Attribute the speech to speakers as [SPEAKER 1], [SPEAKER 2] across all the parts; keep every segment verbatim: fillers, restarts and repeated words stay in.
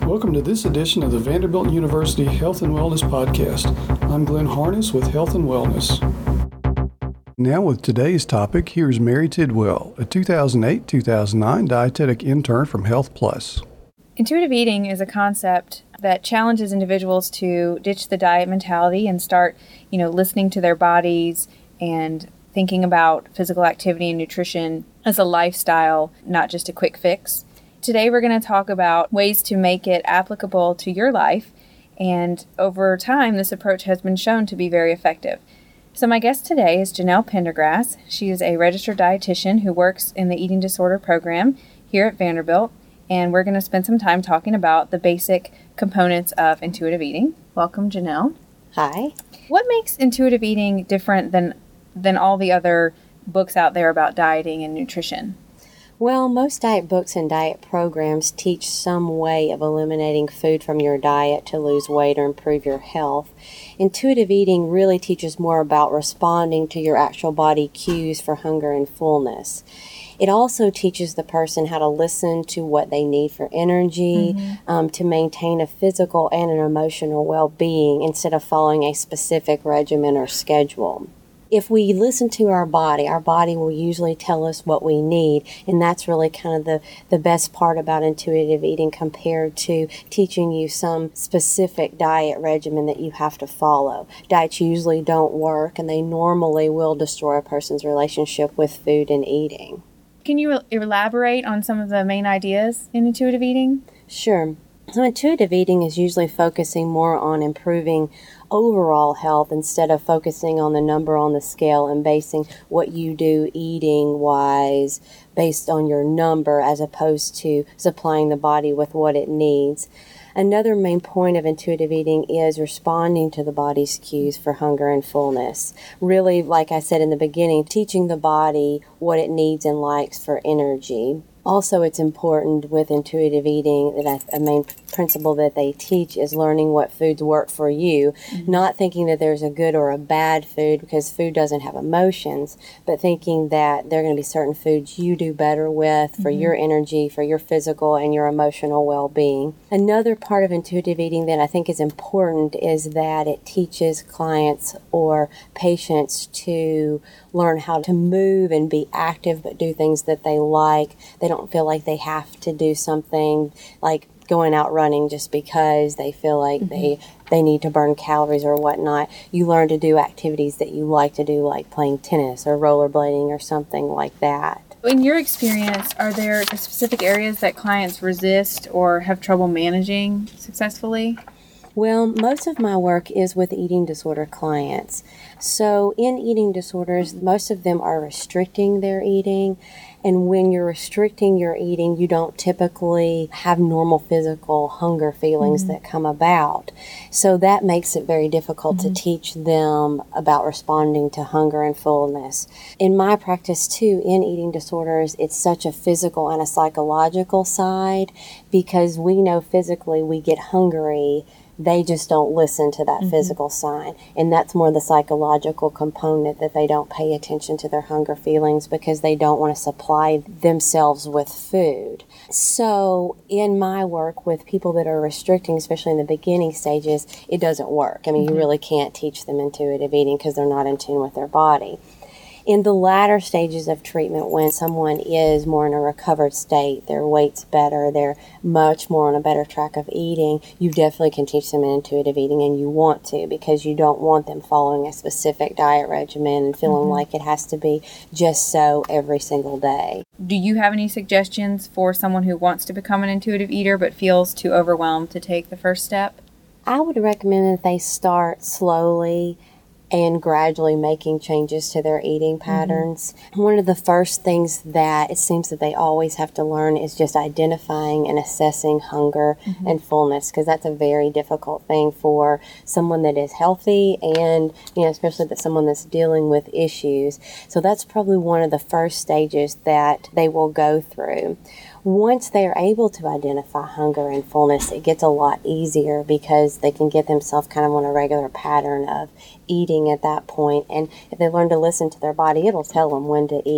[SPEAKER 1] Welcome to this edition of the Vanderbilt University Health and Wellness Podcast. I'm Glenn Harness with Health and Wellness. Now with today's topic, here's Mary Tidwell, a two thousand eight to two thousand nine dietetic intern from Health Plus.
[SPEAKER 2] Intuitive eating is a concept that challenges individuals to ditch the diet mentality and start, you know, listening to their bodies and thinking about physical activity and nutrition as a lifestyle, not just a quick fix. Today we're going to talk about ways to make it applicable to your life, and over time this approach has been shown to be very effective. So my guest today is Janelle Pendergrass. She is a registered dietitian who works in the eating disorder program here at Vanderbilt, and we're going to spend some time talking about the basic components of intuitive eating. Welcome, Janelle.
[SPEAKER 3] Hi.
[SPEAKER 2] What makes intuitive eating different than than all the other books out there about dieting and nutrition?
[SPEAKER 3] Well, most diet books and diet programs teach some way of eliminating food from your diet to lose weight or improve your health. Intuitive eating really teaches more about responding to your actual body cues for hunger and fullness. It also teaches the person how to listen to what they need for energy, mm-hmm. um, to maintain a physical and an emotional well-being instead of following a specific regimen or schedule. If we listen to our body, our body will usually tell us what we need, and that's really kind of the, the best part about intuitive eating compared to teaching you some specific diet regimen that you have to follow. Diets usually don't work, and they normally will destroy a person's relationship with food and eating.
[SPEAKER 2] Can you elaborate on some of the main ideas in intuitive eating?
[SPEAKER 3] Sure. So intuitive eating is usually focusing more on improving overall health instead of focusing on the number on the scale and basing what you do eating-wise based on your number as opposed to supplying the body with what it needs. Another main point of intuitive eating is responding to the body's cues for hunger and fullness. Really, like I said in the beginning, teaching the body what it needs and likes for energy. Also, it's important with intuitive eating that a main principle that they teach is learning what foods work for you, mm-hmm. not thinking that there's a good or a bad food because food doesn't have emotions, but thinking that there are going to be certain foods you do better with for mm-hmm. your energy, for your physical and your emotional well-being. Another part of intuitive eating that I think is important is that it teaches clients or patients to learn how to move and be active but do things that they like. They don't feel like they have to do something like going out running just because they feel like mm-hmm. they they need to burn calories or whatnot. You learn to do activities that you like to do, like playing tennis or rollerblading or something like that.
[SPEAKER 2] In your experience, are there specific areas that clients resist or have trouble managing successfully?
[SPEAKER 3] Well, most of my work is with eating disorder clients. So in eating disorders, most of them are restricting their eating. And when you're restricting your eating, you don't typically have normal physical hunger feelings mm-hmm. that come about. So that makes it very difficult mm-hmm. to teach them about responding to hunger and fullness. In my practice, too, in eating disorders, it's such a physical and a psychological side because we know physically we get hungry. They just don't listen to that mm-hmm. physical sign. And that's more the psychological component, that they don't pay attention to their hunger feelings because they don't want to supply themselves with food. So in my work with people that are restricting, especially in the beginning stages, it doesn't work. I mean, mm-hmm. you really can't teach them intuitive eating because they're not in tune with their body. In the latter stages of treatment, when someone is more in a recovered state, their weight's better, they're much more on a better track of eating, you definitely can teach them intuitive eating, and you want to, because you don't want them following a specific diet regimen and feeling mm-hmm. like it has to be just so every single day.
[SPEAKER 2] Do you have any suggestions for someone who wants to become an intuitive eater but feels too overwhelmed to take the first step?
[SPEAKER 3] I would recommend that they start slowly and gradually making changes to their eating patterns. Mm-hmm. One of the first things that it seems that they always have to learn is just identifying and assessing hunger mm-hmm. and fullness, because that's a very difficult thing for someone that is healthy and, you know, especially that someone that's dealing with issues. So that's probably one of the first stages that they will go through. Once they are able to identify hunger and fullness, it gets a lot easier because they can get themselves kind of on a regular pattern of eating at that point. And if they learn to listen to their body, it'll tell them when to eat.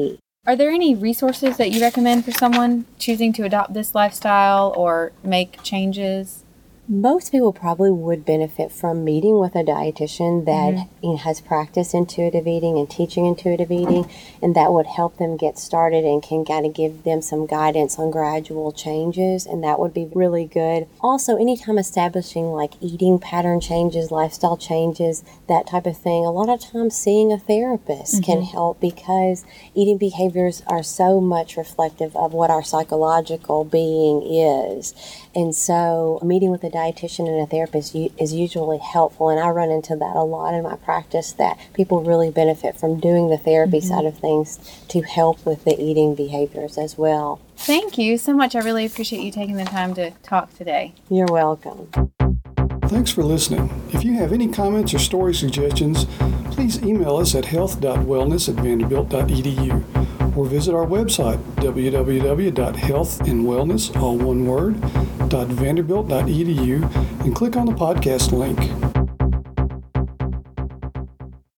[SPEAKER 2] Are there any resources that you recommend for someone choosing to adopt this lifestyle or make changes?
[SPEAKER 3] Most people probably would benefit from meeting with a dietitian that
[SPEAKER 2] Mm-hmm.
[SPEAKER 3] you know, has practiced intuitive eating and teaching intuitive eating, and that would help them get started and can kind of give them some guidance on gradual changes, and that would be really good. Also, anytime establishing like eating pattern changes, lifestyle changes, that type of thing, a lot of times seeing a therapist
[SPEAKER 2] Mm-hmm.
[SPEAKER 3] can help, because eating behaviors are so much reflective of what our psychological being is. And so meeting with a dietitian and a therapist is usually helpful, and I run into that a lot in my practice, that people really benefit from doing the therapy
[SPEAKER 2] Mm-hmm.
[SPEAKER 3] side of things to help with the eating behaviors as well.
[SPEAKER 2] Thank you so much. I really appreciate you taking the time to talk today.
[SPEAKER 3] You're welcome.
[SPEAKER 1] Thanks for listening. If you have any comments or story suggestions, please email us at health dot wellness at vanderbilt dot e d u or visit our website, w w w dot health and wellness, all one word, .vanderbilt dot e d u, and click on the podcast link.